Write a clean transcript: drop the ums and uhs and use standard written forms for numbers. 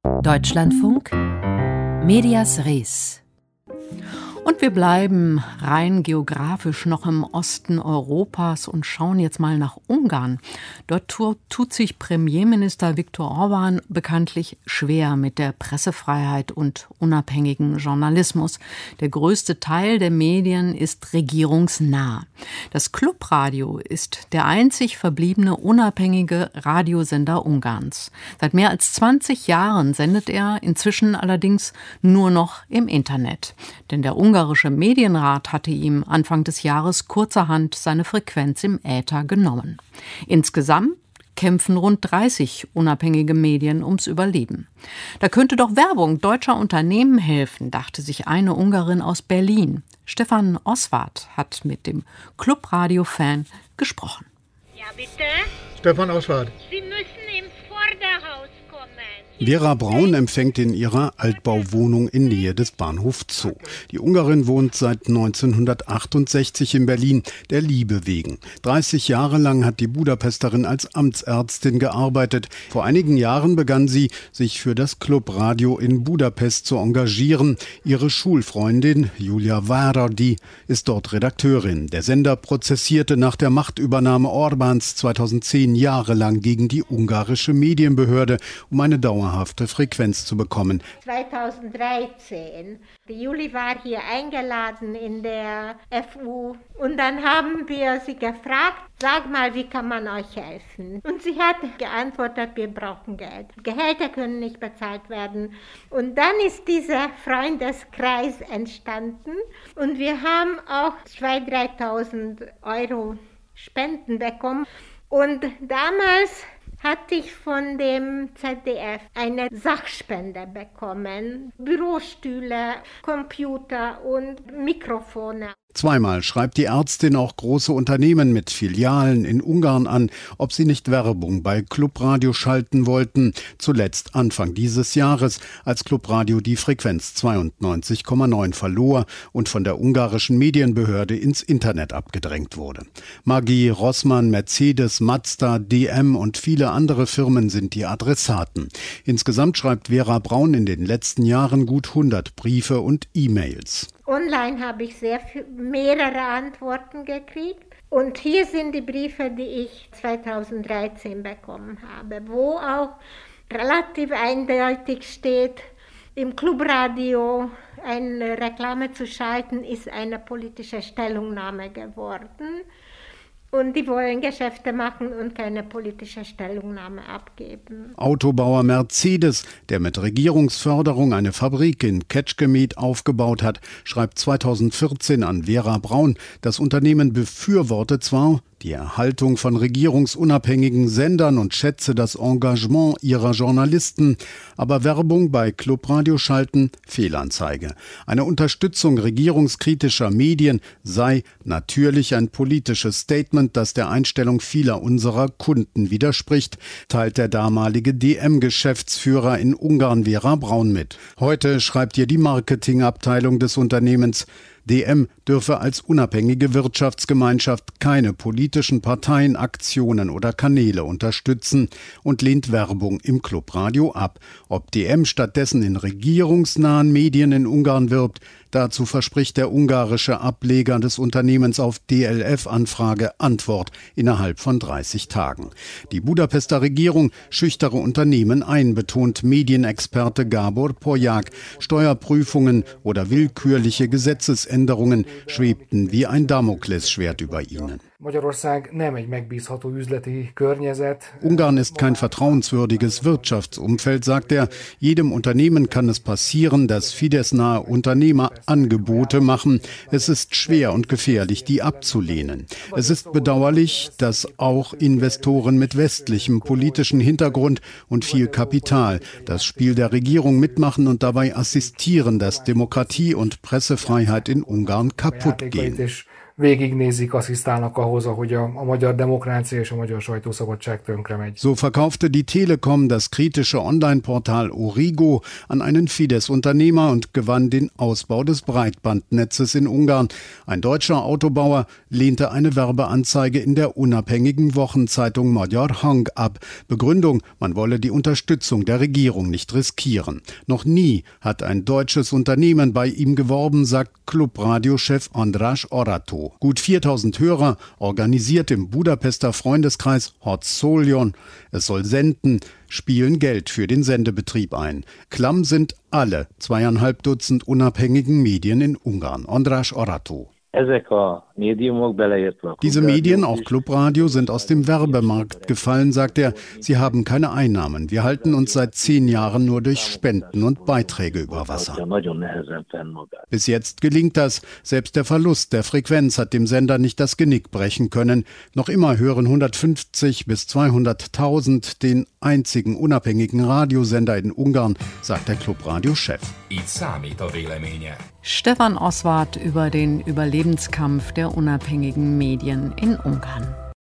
Deutschlandfunk, Medias Res. Und wir bleiben rein geografisch noch im Osten Europas und schauen jetzt mal nach Ungarn. Dort tut sich Premierminister Viktor Orbán bekanntlich schwer mit der Pressefreiheit und unabhängigen Journalismus. Der größte Teil der Medien ist regierungsnah. Das Clubradio ist der einzig verbliebene unabhängige Radiosender Ungarns. Seit mehr als 20 Jahren sendet er inzwischen allerdings nur noch im Internet. Denn der ungarische Medienrat hatte ihm Anfang des Jahres kurzerhand seine Frequenz im Äther genommen. Insgesamt kämpfen rund 30 unabhängige Medien ums Überleben. Da könnte doch Werbung deutscher Unternehmen helfen, dachte sich eine Ungarin aus Berlin. Stefan Oswald hat mit dem Clubradio-Fan gesprochen. Ja, bitte? Stefan Oswald. Sie müssen im Vorderhaus kommen. Vera Braun empfängt in ihrer Altbauwohnung in Nähe des Bahnhof Zoo. Die Ungarin wohnt seit 1968 in Berlin, der Liebe wegen. 30 Jahre lang hat die Budapesterin als Amtsärztin gearbeitet. Vor einigen Jahren begann sie, sich für das Clubradio in Budapest zu engagieren. Ihre Schulfreundin Julia Váradi ist dort Redakteurin. Der Sender prozessierte nach der Machtübernahme Orbáns 2010 jahrelang gegen die ungarische Medienbehörde, um eine dauerhafte Frequenz zu bekommen. 2013. Die Juli war hier eingeladen in der FU und dann haben wir sie gefragt, sag mal, wie kann man euch helfen? Und sie hat geantwortet, wir brauchen Geld. Gehälter können nicht bezahlt werden. Und dann ist dieser Freundeskreis entstanden und wir haben auch 2.000, 3.000 Euro Spenden bekommen. Und damals hatte ich von dem ZDF eine Sachspende bekommen. Bürostühle, Computer und Mikrofone. Zweimal schreibt die Ärztin auch große Unternehmen mit Filialen in Ungarn an, ob sie nicht Werbung bei Clubradio schalten wollten. Zuletzt Anfang dieses Jahres, als Clubradio die Frequenz 92,9 verlor und von der ungarischen Medienbehörde ins Internet abgedrängt wurde. Maggi, Rossmann, Mercedes, Mazda, DM und viele andere Firmen sind die Adressaten. Insgesamt schreibt Vera Braun in den letzten Jahren gut 100 Briefe und E-Mails. Online habe ich mehrere Antworten gekriegt. Und hier sind die Briefe, die ich 2013 bekommen habe, wo auch relativ eindeutig steht, im Clubradio eine Reklame zu schalten, ist eine politische Stellungnahme geworden. Und die wollen Geschäfte machen und keine politische Stellungnahme abgeben. Autobauer Mercedes, der mit Regierungsförderung eine Fabrik in Kecskemét aufgebaut hat, schreibt 2014 an Vera Braun, das Unternehmen befürwortet zwar die Erhaltung von regierungsunabhängigen Sendern und schätze das Engagement ihrer Journalisten, aber Werbung bei Clubradio schalten, Fehlanzeige. Eine Unterstützung regierungskritischer Medien sei natürlich ein politisches Statement, das der Einstellung vieler unserer Kunden widerspricht, teilt der damalige DM-Geschäftsführer in Ungarn Vera Braun mit. Heute schreibt ihr die Marketingabteilung des Unternehmens, DM dürfe als unabhängige Wirtschaftsgemeinschaft keine politischen Parteien, Aktionen oder Kanäle unterstützen und lehnt Werbung im Clubradio ab. Ob DM stattdessen in regierungsnahen Medien in Ungarn wirbt, dazu verspricht der ungarische Ableger des Unternehmens auf DLF-Anfrage Antwort innerhalb von 30 Tagen. Die Budapester Regierung schüchtere Unternehmen ein, betont Medienexperte Gábor Polyák. Steuerprüfungen oder willkürliche Gesetzesänderungen schwebten wie ein Damoklesschwert über ihnen. Ungarn ist kein vertrauenswürdiges Wirtschaftsumfeld, sagt er. Jedem Unternehmen kann es passieren, dass Fidesz-nahe Unternehmer Angebote machen. Es ist schwer und gefährlich, die abzulehnen. Es ist bedauerlich, dass auch Investoren mit westlichem politischen Hintergrund und viel Kapital das Spiel der Regierung mitmachen und dabei assistieren, dass Demokratie und Pressefreiheit in Ungarn kaputt gehen. végignézik, asszisztálnak ahhoz, ahogy a magyar demokrácia és a magyar sajtószabadság tönkre megy. So verkaufte die Telekom das kritische Online-Portal Origo an einen Fidesz-Unternehmer und gewann den Ausbau des Breitbandnetzes in Ungarn. Ein deutscher Autobauer lehnte eine Werbeanzeige in der unabhängigen Wochenzeitung Magyar Hang ab. Begründung, man wolle die Unterstützung der Regierung nicht riskieren. Noch nie hat ein deutsches Unternehmen bei ihm geworben, sagt Clubradio-Chef András Orato. Gut 4000 Hörer, organisiert im Budapester Freundeskreis Hot Szoljon. Es soll senden, spielen Geld für den Sendebetrieb ein. Klamm sind alle 2,5 Dutzend unabhängigen Medien in Ungarn. András Orato. Diese Medien, auch Clubradio, sind aus dem Werbemarkt gefallen, sagt er. Sie haben keine Einnahmen. Wir halten uns seit 10 Jahren nur durch Spenden und Beiträge über Wasser. Bis jetzt gelingt das. Selbst der Verlust der Frequenz hat dem Sender nicht das Genick brechen können. Noch immer hören 150 bis 200.000 den einzigen unabhängigen Radiosender in Ungarn, sagt der Clubradio-Chef. Stefan Oswald über den Überlebenskampf der unabhängigen Medien in Ungarn.